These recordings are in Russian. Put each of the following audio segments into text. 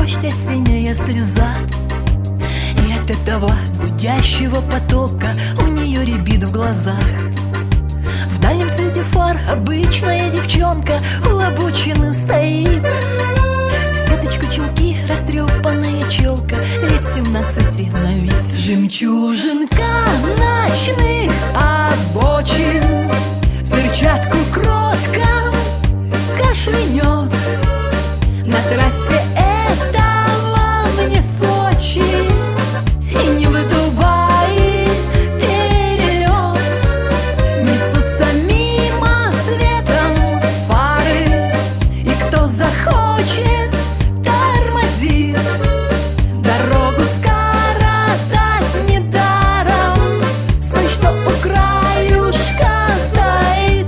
дождь, осенняя слеза. И от этого гудящего потока у нее рябит в глазах. В дальнем свете фар обычная девчонка у обочины стоит. В сеточку чулки растрепанная челка, лет 17 на вид. Жемчужинка ночных обочин в перчатку кротко кашлянет. На трассе этого мне Сочи и не в Дубае перелет. Несутся мимо светом фары, и кто захочет, тормозит. Дорогу скоротать недаром, стой, что у краюшка стоит.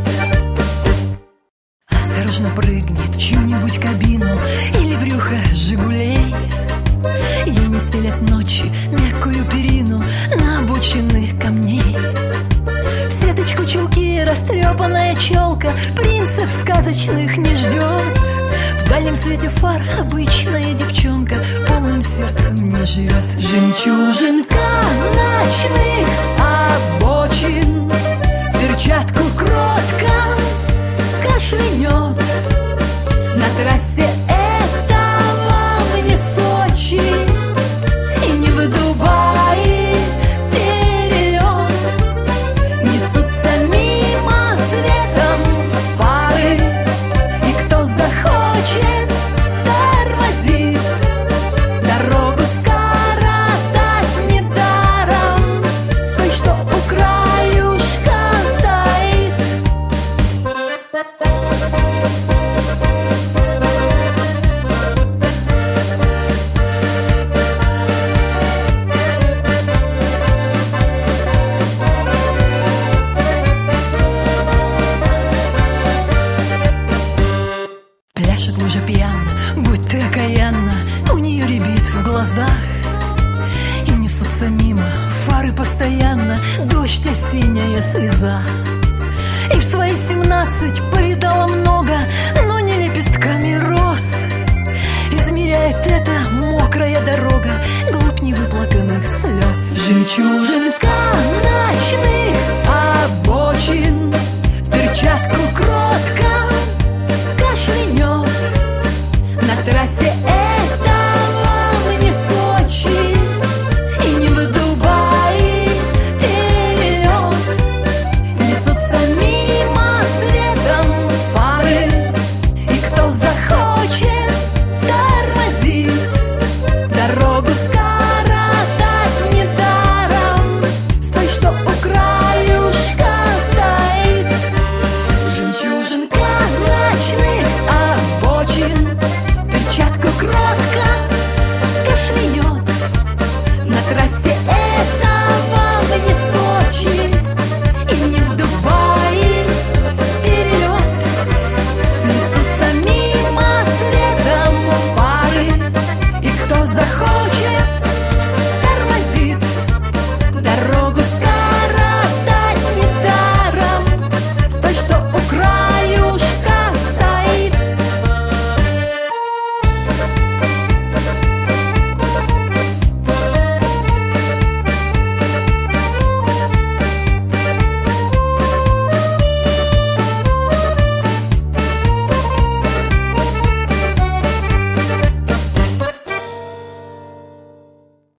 Осторожно прыгнет в чью-нибудь кабину или брюхо «Жигулей». Ей не стелят ночи мягкую перину на обочинах камней. В сеточку чулки растрепанная челка принцев сказочных не ждет. В дальнем свете фар обычная девчонка полным сердцем не живет. Жемчужинка ночных обочин в перчатку кротко кашлянет. На трассе этого мне Сочи и не в Дубае перелет. Несутся мимо светом фары, и кто захочет, тормозит. Дорогу скоротать недаром, стой, что у краюшка стоит. Пляшет лужа пьяно, будто окаянно, у нее рябит в глазах. И несутся мимо фары постоянно, дождь, осенняя слеза. И в свои 17 повидала много, но не лепестками роз. Измеряет эта мокрая дорога глубь невыплаканных слез. Жемчужинка ночных обочин